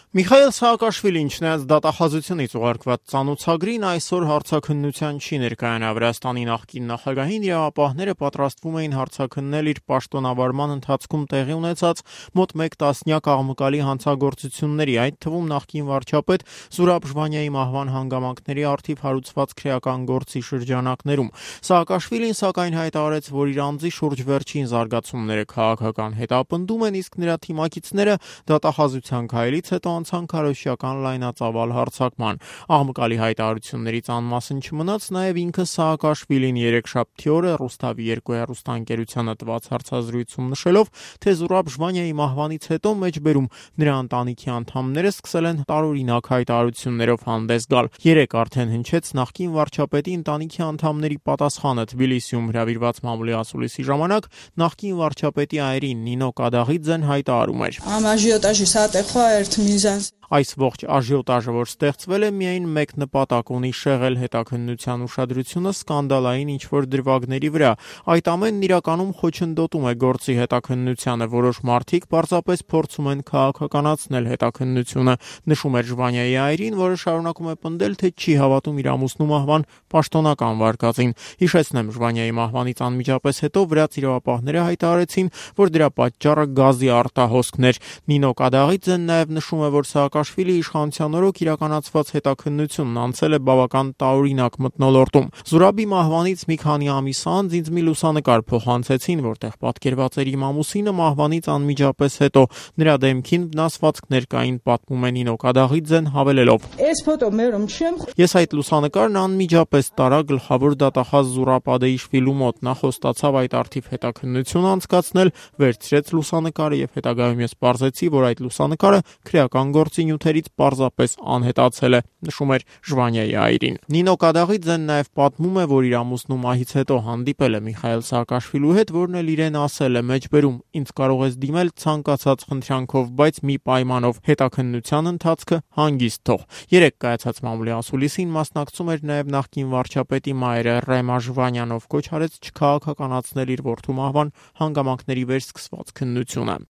Միխայել Սաակաշվիլին չնայած դատախազությունից ուղարկված ծանոթագրին այսօր հարցաքննության չի ներկայանա։ Վրաստանի նախկին նախագահին իրավապահները պատրաստվում էին հարցաքննել իր պաշտոնավարման ընթացքում տեղի ունեցած մոտ 1 տասնյակ աղմկալի հանցագործությունների, այդ թվում նախկին վարչապետ Զուրաբ Ժվանյայի մահվան հանգամանքների առթիվ հարուցված քրեական գործի շրջանակներում։ Սաակաշվիլին սակայն հայտարարեց, որ իր անձի շուրջ վերջին զարգացումները քաղաքական հետապնդում են, իսկ նրա թիմակիցները դատախազության քայլից հետո անցան քարոզչական լայնածավալ հարձակման։ Աղմկալի հայտարարություններից անմասն չմնաց նաև ինքը Սաակաշվիլին երեքշաբթի օրը Ռուստավի 2 հեռուստաընկերությանը տված հարցազրույցում նշելով, թե Զուրաբ Ժվանյայի մահվանից հետո մեջբերում նրա ընտանիքի անդամները սկսել են տարօրինակ հայտարարություններով հանդես գալ։ Երեկ արդեն հնչեց նախկին վարչապետի ընտանիքի անդամների պատասխանը Թբիլիսիում հրավիրված մամուլի ասուլիսի ժամանակ նախկին վարչապետի այրին Նինո Կադաղիձեն հայտարարում էր. Այս ողջ աժիոտաժը, որ ստեղծվել է, միայն մեկ նպատակ ունի՝ շեղել հետաքննության ուշադրությունը սկանդալային ինչ-որ դրվագների վրա։ Այդ ամենն իրականում խոչընդոտում է գործի հետաքննությանը, որոշ մարդիկ պարզապես փորձում են քաղաքականացնել հետաքննությունը, նշում էր Ժվանյայի այրին, որը շարունակում է պնդել, թե չի հավատում իր ամուսնու մահվան պաշտոնական վարկածին։ Հիշեցնեմ, Ժվանյայի մահվանից անմիջապես հետո վրաց իրավապահները հայտարարեցին, որ դրա պատճառը գազի արտահոսքն էր։ Նինո Կադաղիձեն նաև նշում է, որ Սաակաշվիլի իշխանության օրոք իրականացված հետաքննությունն անցել է բավական տարօրինակ մթնոլորտում։ Զուրաբի մահվանից մի քանի ամիս անց ինձ մի լուսանկար փոխանցեցին, որտեղ պատկերված էր իմ ամուսինը մահվանից անմիջապես հետո։ Նրա դեմքին վնասվածքներ կային, պատմում է Նինո Կադաղիձեն հավելելով. Ես այդ լուսանկարն անմիջապես տարա գլխավոր դատախազ Զուրաբ Ադեիշվիլու մոտ, նա խոստացավ այդ առթիվ հետաքննություն անցկացնել, վերցրեց լուսանկարը եւ հետագայում ես պարզեցի, որ այդ լուսանկարը քրեական գործի նյութերից պարզապես անհետացել է, նշում էր Ժվանյայի այրին։ Նինո Կադաղիձեն նաև պատմում է, որ իր ամուսնու մահից հետո հանդիպել է Միխայել Սաակաշվիլու հետ, որն էլ իրեն ասել է մեջբերում. ինձ կարող ես դիմել ցանկացած խնդրանքով, բայց մի պայմանով՝ հետաքննության ընթացքը հանգիստ թող։ Երեկ կայացած մամուլի ասուլիսին մասնակցում էր նաև նախկին վարչապետի մայրը Ռեմա Ժվանյանով, կոչ արեց չքաղաքականացնել իր որդու մահվան հանգամանքների վերսկսված քննությունը։